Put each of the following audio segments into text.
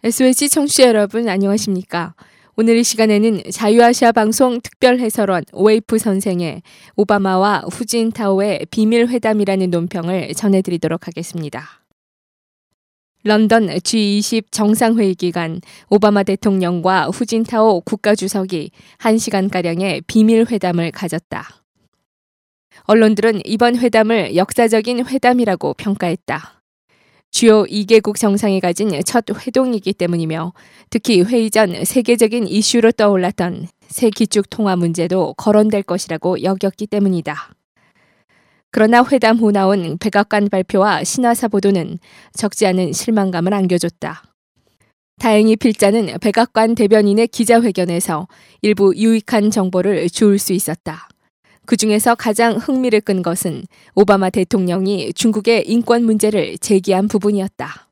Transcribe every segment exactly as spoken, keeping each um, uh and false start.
에스오에스 청취자 여러분 안녕하십니까? 오늘 이 시간에는 자유아시아 방송 특별 해설원 오웨이프 선생의 오바마와 후진타오의 비밀 회담이라는 논평을 전해드리도록 하겠습니다. 런던 지 이십 정상회의 기간 오바마 대통령과 후진타오 국가주석이 한 시간가량의 비밀 회담을 가졌다. 언론들은 이번 회담을 역사적인 회담이라고 평가했다. 주요 이 개국 정상이 가진 첫 회동이기 때문이며 특히 회의 전 세계적인 이슈로 떠올랐던 새 기축 통화 문제도 거론될 것이라고 여겼기 때문이다. 그러나 회담 후 나온 백악관 발표와 신화사 보도는 적지 않은 실망감을 안겨줬다. 다행히 필자는 백악관 대변인의 기자회견에서 일부 유익한 정보를 주울 수 있었다. 그 중에서 가장 흥미를 끈 것은 오바마 대통령이 중국의 인권 문제를 제기한 부분이었다.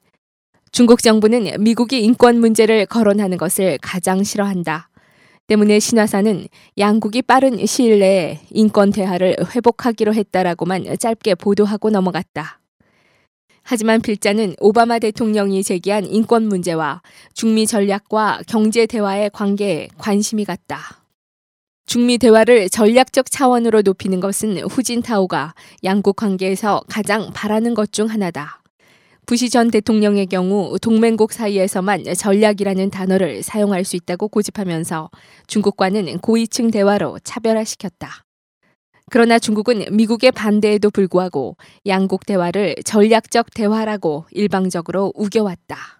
중국 정부는 미국이 인권 문제를 거론하는 것을 가장 싫어한다. 때문에 신화사는 양국이 빠른 시일 내에 인권 대화를 회복하기로 했다라고만 짧게 보도하고 넘어갔다. 하지만 필자는 오바마 대통령이 제기한 인권 문제와 중미 전략과 경제 대화의 관계에 관심이 갔다. 중미 대화를 전략적 차원으로 높이는 것은 후진타오가 양국 관계에서 가장 바라는 것 중 하나다. 부시 전 대통령의 경우 동맹국 사이에서만 전략이라는 단어를 사용할 수 있다고 고집하면서 중국과는 고위층 대화로 차별화시켰다. 그러나 중국은 미국의 반대에도 불구하고 양국 대화를 전략적 대화라고 일방적으로 우겨왔다.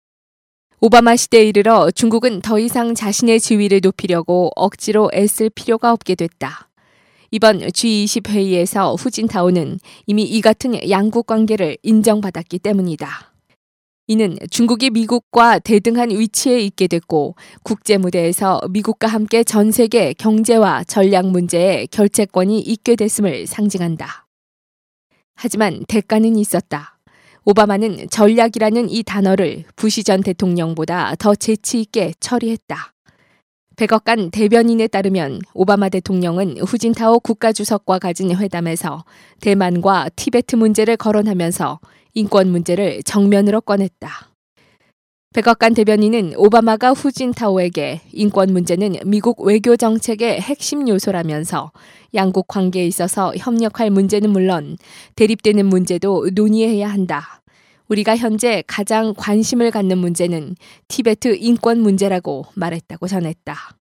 오바마 시대에 이르러 중국은 더 이상 자신의 지위를 높이려고 억지로 애쓸 필요가 없게 됐다. 이번 지 이십 회의에서 후진타오는 이미 이 같은 양국 관계를 인정받았기 때문이다. 이는 중국이 미국과 대등한 위치에 있게 됐고 국제 무대에서 미국과 함께 전 세계 경제와 전략 문제에 결재권이 있게 됐음을 상징한다. 하지만 대가는 있었다. 오바마는 전략이라는 이 단어를 부시 전 대통령보다 더 재치 있게 처리했다. 백악관 대변인에 따르면 오바마 대통령은 후진타오 국가주석과 가진 회담에서 대만과 티베트 문제를 거론하면서 인권 문제를 정면으로 꺼냈다. 백악관 대변인은 오바마가 후진타오에게 인권 문제는 미국 외교 정책의 핵심 요소라면서 양국 관계에 있어서 협력할 문제는 물론 대립되는 문제도 논의해야 한다. 우리가 현재 가장 관심을 갖는 문제는 티베트 인권 문제라고 말했다고 전했다.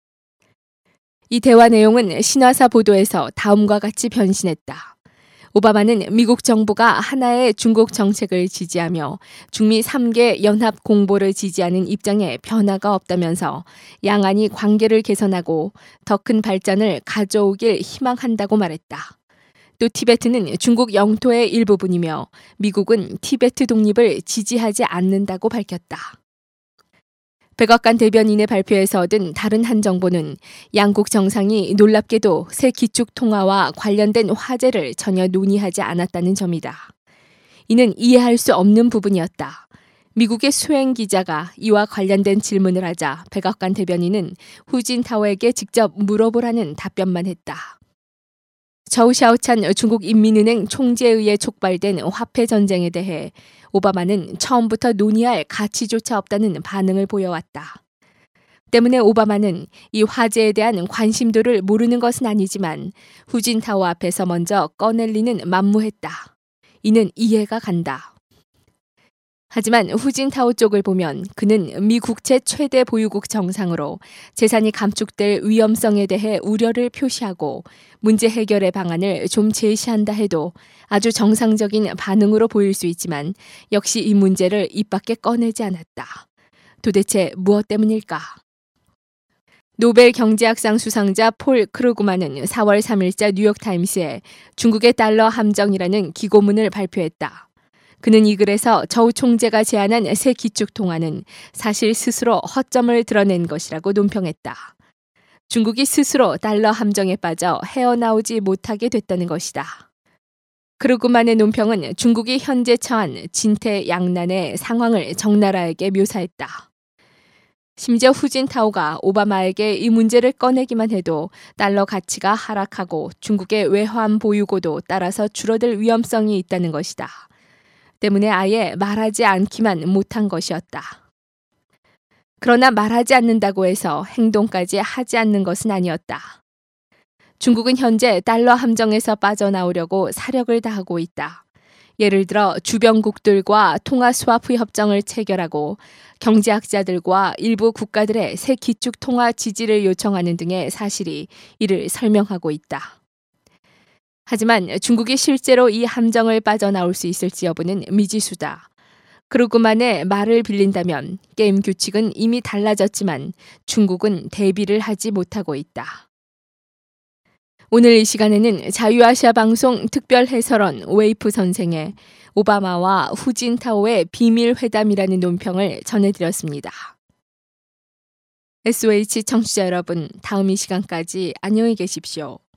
이 대화 내용은 신화사 보도에서 다음과 같이 변신했다. 오바마는 미국 정부가 하나의 중국 정책을 지지하며 중미 삼 개 연합 공보를 지지하는 입장에 변화가 없다면서 양안이 관계를 개선하고 더 큰 발전을 가져오길 희망한다고 말했다. 또 티베트는 중국 영토의 일부분이며 미국은 티베트 독립을 지지하지 않는다고 밝혔다. 백악관 대변인의 발표에서 얻은 다른 한 정보는 양국 정상이 놀랍게도 새 기축 통화와 관련된 화제를 전혀 논의하지 않았다는 점이다. 이는 이해할 수 없는 부분이었다. 미국의 수행 기자가 이와 관련된 질문을 하자 백악관 대변인은 후진타오에게 직접 물어보라는 답변만 했다. 저우샤오찬 중국인민은행 총재에 의해 촉발된 화폐 전쟁에 대해 오바마는 처음부터 논의할 가치조차 없다는 반응을 보여왔다. 때문에 오바마는 이 화제에 대한 관심도를 모르는 것은 아니지만 후진타오 앞에서 먼저 꺼낼 리는 만무했다. 이는 이해가 간다. 하지만 후진타오 쪽을 보면 그는 미 국채 최대 보유국 정상으로 재산이 감축될 위험성에 대해 우려를 표시하고 문제 해결의 방안을 좀 제시한다 해도 아주 정상적인 반응으로 보일 수 있지만 역시 이 문제를 입 밖에 꺼내지 않았다. 도대체 무엇 때문일까? 노벨 경제학상 수상자 폴 크루그만은 사월 삼일자 뉴욕타임스에 중국의 달러 함정이라는 기고문을 발표했다. 그는 이 글에서 저우 총재가 제안한 새 기축 통화는 사실 스스로 허점을 드러낸 것이라고 논평했다. 중국이 스스로 달러 함정에 빠져 헤어나오지 못하게 됐다는 것이다. 크루그만의 논평은 중국이 현재 처한 진퇴양난의 상황을 적나라하게 묘사했다. 심지어 후진타오가 오바마에게 이 문제를 꺼내기만 해도 달러 가치가 하락하고 중국의 외환 보유고도 따라서 줄어들 위험성이 있다는 것이다. 때문에 아예 말하지 않기만 못한 것이었다. 그러나 말하지 않는다고 해서 행동까지 하지 않는 것은 아니었다. 중국은 현재 달러 함정에서 빠져나오려고 사력을 다하고 있다. 예를 들어 주변국들과 통화 스와프 협정을 체결하고 경제학자들과 일부 국가들의 새 기축 통화 지지를 요청하는 등의 사실이 이를 설명하고 있다. 하지만 중국이 실제로 이 함정을 빠져나올 수 있을지 여부는 미지수다. 그러고만의 말을 빌린다면 게임 규칙은 이미 달라졌지만 중국은 대비를 하지 못하고 있다. 오늘 이 시간에는 자유아시아 방송 특별 해설원 웨이프 선생의 오바마와 후진타오의 비밀 회담이라는 논평을 전해드렸습니다. 에스오에이치 청취자 여러분, 다음 이 시간까지 안녕히 계십시오.